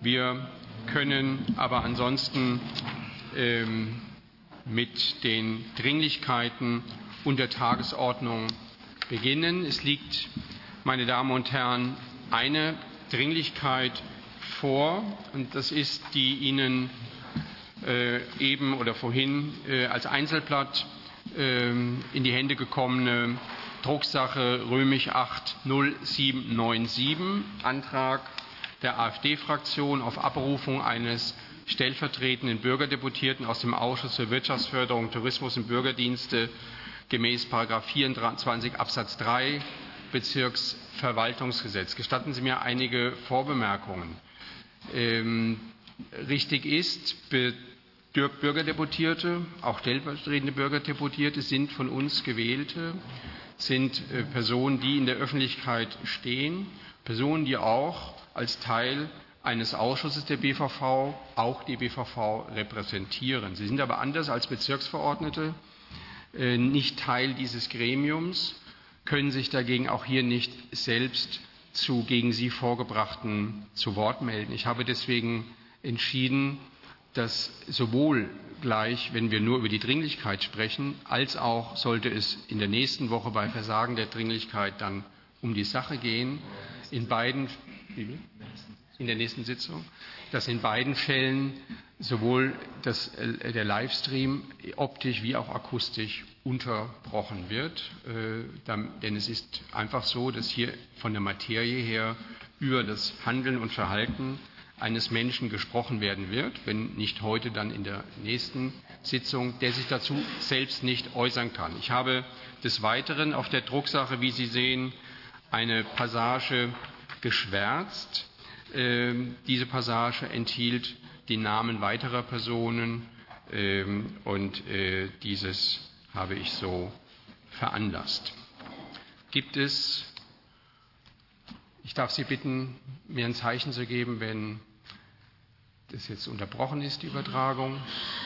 Wir können aber ansonsten mit den Dringlichkeiten unter Tagesordnung beginnen. Es liegt, meine Damen und Herren, eine Dringlichkeit vor, und das ist die Ihnen eben oder vorhin als Einzelblatt in die Hände gekommene Drucksache römisch 80797, Antrag der AfD-Fraktion auf Abberufung eines stellvertretenden Bürgerdeputierten aus dem Ausschuss für Wirtschaftsförderung, Tourismus und Bürgerdienste gemäß § 24 Absatz 3 Bezirksverwaltungsgesetz. Gestatten Sie mir einige Vorbemerkungen. Richtig ist, Bürgerdeputierte, auch stellvertretende Bürgerdeputierte sind von uns gewählte, sind Personen, die in der Öffentlichkeit stehen, Personen, die auch als Teil eines Ausschusses der BVV auch die BVV repräsentieren. Sie sind aber anders als Bezirksverordnete nicht Teil dieses Gremiums, können sich dagegen auch hier nicht selbst zu gegen sie Vorgebrachten zu Wort melden. Ich habe deswegen entschieden, dass sowohl gleich, wenn wir nur über die Dringlichkeit sprechen, als auch, sollte es in der nächsten Woche bei Versagen der Dringlichkeit dann um die Sache gehen, in der nächsten Sitzung, dass in beiden Fällen sowohl der Livestream optisch wie auch akustisch unterbrochen wird. Denn es ist einfach so, dass hier von der Materie her über das Handeln und Verhalten eines Menschen gesprochen werden wird, wenn nicht heute, dann in der nächsten Sitzung, der sich dazu selbst nicht äußern kann. Ich habe des Weiteren auf der Drucksache, wie Sie sehen, eine Passage geschwärzt. Diese Passage enthielt die Namen weiterer Personen und dieses habe ich so veranlasst. Gibt es, ich darf Sie bitten, mir ein Zeichen zu geben, wenn das jetzt unterbrochen ist, die Übertragung.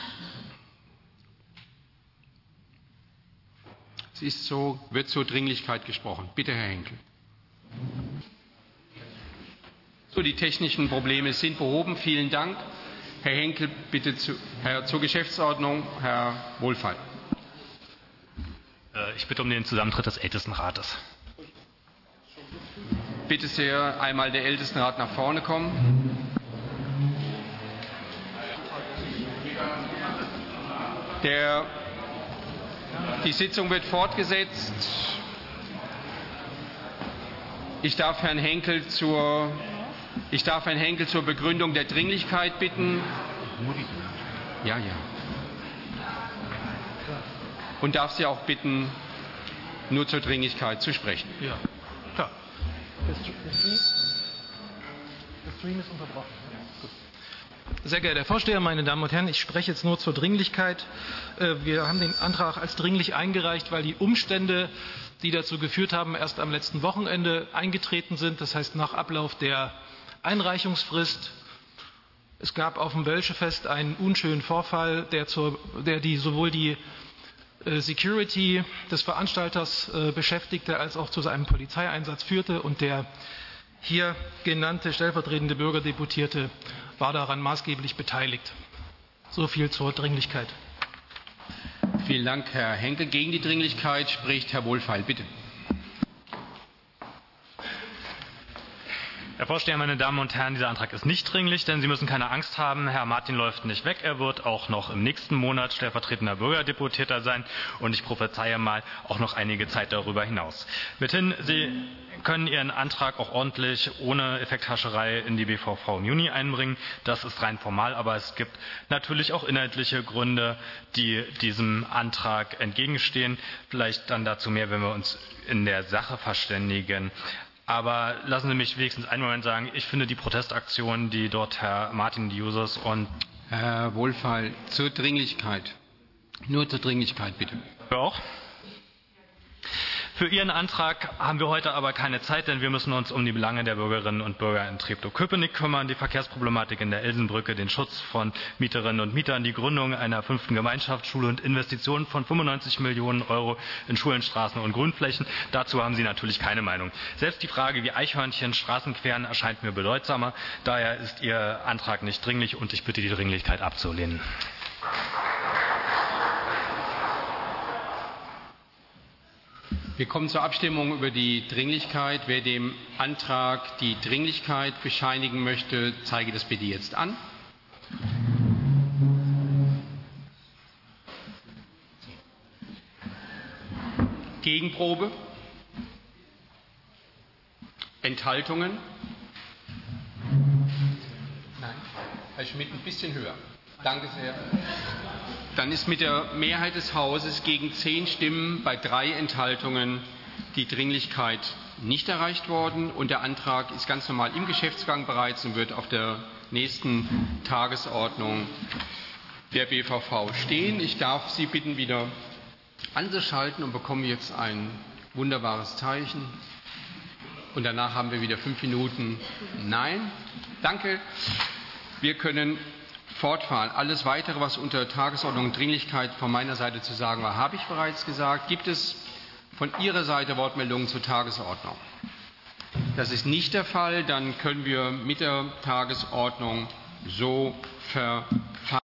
Es ist so, wird zur Dringlichkeit gesprochen. Bitte, Herr Henkel. So, die technischen Probleme sind behoben. Vielen Dank. Herr Henkel, bitte zur Geschäftsordnung. Herr Wohlfeil. Ich bitte um den Zusammentritt des Ältestenrates. Bitte sehr, einmal der Ältestenrat nach vorne kommen. Die Sitzung wird fortgesetzt. Ich darf Herrn Henkel zur Begründung der Dringlichkeit bitten. Ja. Und darf Sie auch bitten, nur zur Dringlichkeit zu sprechen. Ja, klar. Der Stream ist unterbrochen. Sehr geehrter Herr Vorsteher, meine Damen und Herren, ich spreche jetzt nur zur Dringlichkeit. Wir haben den Antrag als dringlich eingereicht, weil die Umstände, die dazu geführt haben, erst am letzten Wochenende eingetreten sind. Das heißt, nach Ablauf der Einreichungsfrist. Es gab auf dem Wölschefest einen unschönen Vorfall, der sowohl die Security des Veranstalters beschäftigte, als auch zu einem Polizeieinsatz führte. Und der hier genannte stellvertretende Bürgerdeputierte war daran maßgeblich beteiligt. So viel zur Dringlichkeit. Vielen Dank, Herr Henkel. Gegen die Dringlichkeit spricht Herr Wohlfeil. Bitte. Herr Vorsteher, meine Damen und Herren, dieser Antrag ist nicht dringlich, denn Sie müssen keine Angst haben. Herr Martin läuft nicht weg. Er wird auch noch im nächsten Monat stellvertretender Bürgerdeputierter sein und ich prophezeie mal auch noch einige Zeit darüber hinaus. Mithin, Sie können Ihren Antrag auch ordentlich ohne Effekthascherei in die BVV im Juni einbringen. Das ist rein formal, aber es gibt natürlich auch inhaltliche Gründe, die diesem Antrag entgegenstehen. Vielleicht dann dazu mehr, wenn wir uns in der Sache verständigen. Aber lassen Sie mich wenigstens einen Moment sagen, ich finde die Protestaktion, die dort Herr Martin Diusos und Herr Wohlfeil, zur Dringlichkeit. Nur zur Dringlichkeit, bitte. auch. Für Ihren Antrag haben wir heute aber keine Zeit, denn wir müssen uns um die Belange der Bürgerinnen und Bürger in Treptow-Köpenick kümmern, die Verkehrsproblematik in der Elsenbrücke, den Schutz von Mieterinnen und Mietern, die Gründung einer 5. Gemeinschaftsschule und Investitionen von 95 Millionen Euro in Schulen, Straßen und Grünflächen. Dazu haben Sie natürlich keine Meinung. Selbst die Frage, wie Eichhörnchen Straßen queren, erscheint mir bedeutsamer. Daher ist Ihr Antrag nicht dringlich und ich bitte, die Dringlichkeit abzulehnen. Wir kommen zur Abstimmung über die Dringlichkeit. Wer dem Antrag die Dringlichkeit bescheinigen möchte, zeige das bitte jetzt an. Gegenprobe? Enthaltungen? Nein. Herr Schmidt, ein bisschen höher. Danke sehr. Dann ist mit der Mehrheit des Hauses gegen 10 Stimmen bei 3 Enthaltungen die Dringlichkeit nicht erreicht worden und der Antrag ist ganz normal im Geschäftsgang bereits und wird auf der nächsten Tagesordnung der BVV stehen. Ich darf Sie bitten, wieder anzuschalten und bekommen jetzt ein wunderbares Zeichen. Und danach haben wir wieder 5 Minuten. Nein. Danke. Wir können fortfahren. Alles Weitere, was unter Tagesordnung und Dringlichkeit von meiner Seite zu sagen war, habe ich bereits gesagt. Gibt es von Ihrer Seite Wortmeldungen zur Tagesordnung? Das ist nicht der Fall. Dann können wir mit der Tagesordnung so verfahren.